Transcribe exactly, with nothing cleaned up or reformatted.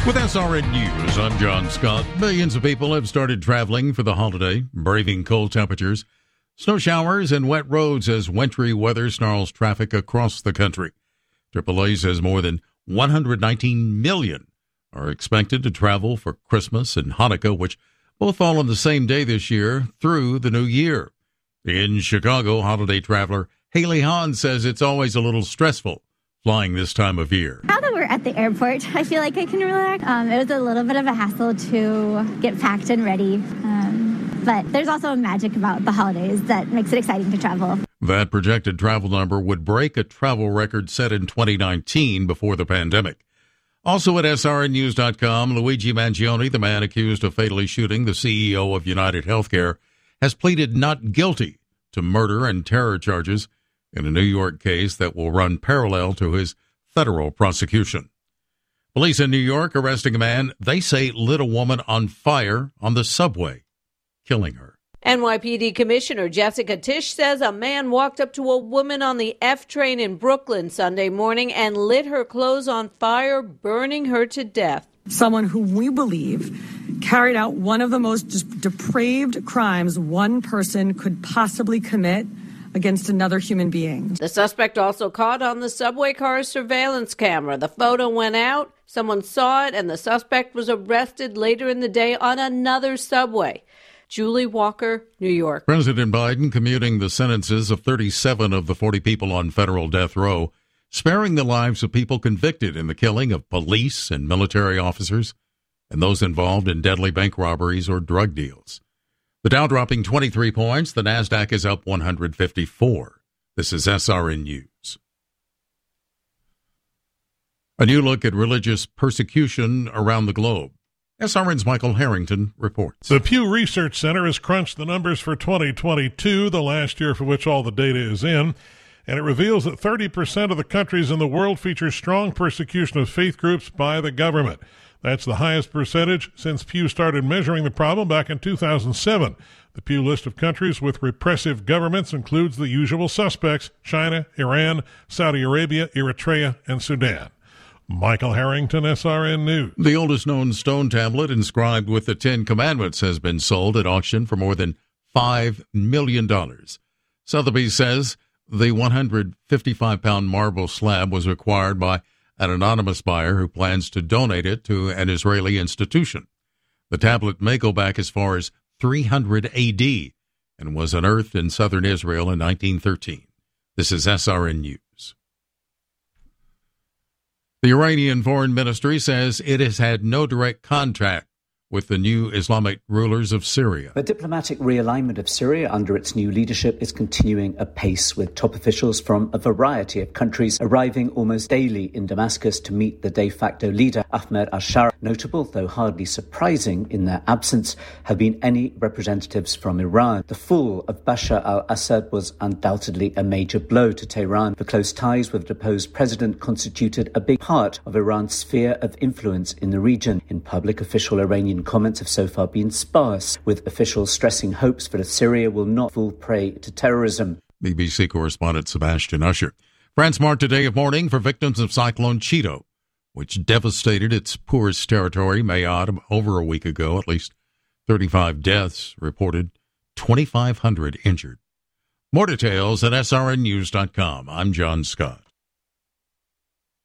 With S R N News, I'm John Scott. Millions of people have started traveling for the holiday, braving cold temperatures, snow showers, and wet roads as wintry weather snarls traffic across the country. triple A says more than one hundred nineteen million are expected to travel for Christmas and Hanukkah, which both fall on the same day this year through the new year. In Chicago, holiday traveler Haley Hahn says it's always a little stressful flying this time of year. Now that we're at the airport, I feel like I can relax. Um, it was a little bit of a hassle to get packed and ready. Um, but there's also a magic about the holidays that makes it exciting to travel. That projected travel number would break a travel record set in twenty nineteen before the pandemic. Also at S R N news dot com, Luigi Mangione, the man accused of fatally shooting the C E O of United Healthcare, has pleaded not guilty to murder and terror charges in a New York case that will run parallel to his federal prosecution. Police in New York arresting a man they say lit a woman on fire on the subway, killing her. N Y P D Commissioner Jessica Tisch says a man walked up to a woman on the F train in Brooklyn Sunday morning and lit her clothes on fire, burning her to death. Someone who we believe carried out one of the most depraved crimes one person could possibly commit against another human being. The suspect also caught on the subway car's surveillance camera. The photo went out, someone saw it, and the suspect was arrested later in the day on another subway. Julie Walker, New York. President Biden commuting the sentences of thirty-seven of the forty people on federal death row, sparing the lives of people convicted in the killing of police and military officers and those involved in deadly bank robberies or drug deals. The Dow dropping twenty-three points. The Nasdaq is up one hundred fifty-four. This is S R N News. A new look at religious persecution around the globe. S R N's Michael Harrington reports. The Pew Research Center has crunched the numbers for twenty twenty-two, the last year for which all the data is in, and it reveals that thirty percent of the countries in the world feature strong persecution of faith groups by the government. That's the highest percentage since Pew started measuring the problem back in two thousand seven. The Pew list of countries with repressive governments includes the usual suspects: China, Iran, Saudi Arabia, Eritrea, and Sudan. Michael Harrington, S R N News. The oldest known stone tablet inscribed with the Ten Commandments has been sold at auction for more than five million dollars. Sotheby's says the one hundred fifty-five pound marble slab was acquired by an anonymous buyer who plans to donate it to an Israeli institution. The tablet may go back as far as three hundred A D and was unearthed in southern Israel in nineteen thirteen. This is S R N News. The Iranian Foreign Ministry says it has had no direct contact with the new Islamic rulers of Syria. The diplomatic realignment of Syria under its new leadership is continuing apace, with top officials from a variety of countries arriving almost daily in Damascus to meet the de facto leader, Ahmed al-Shara. Notable, though hardly surprising in their absence, have been any representatives from Iran. The fall of Bashar al-Assad was undoubtedly a major blow to Tehran. The close ties with the deposed president constituted a big part of Iran's sphere of influence in the region. In public, official Iranian comments have so far been sparse, with officials stressing hopes that Syria will not fall prey to terrorism. B B C correspondent Sebastian Usher. France marked a day of mourning for victims of Cyclone Cheeto, which devastated its poorest territory, Mayotte, over a week ago. At least thirty-five deaths reported, twenty-five hundred injured. More details at S R N news dot com. I'm John Scott.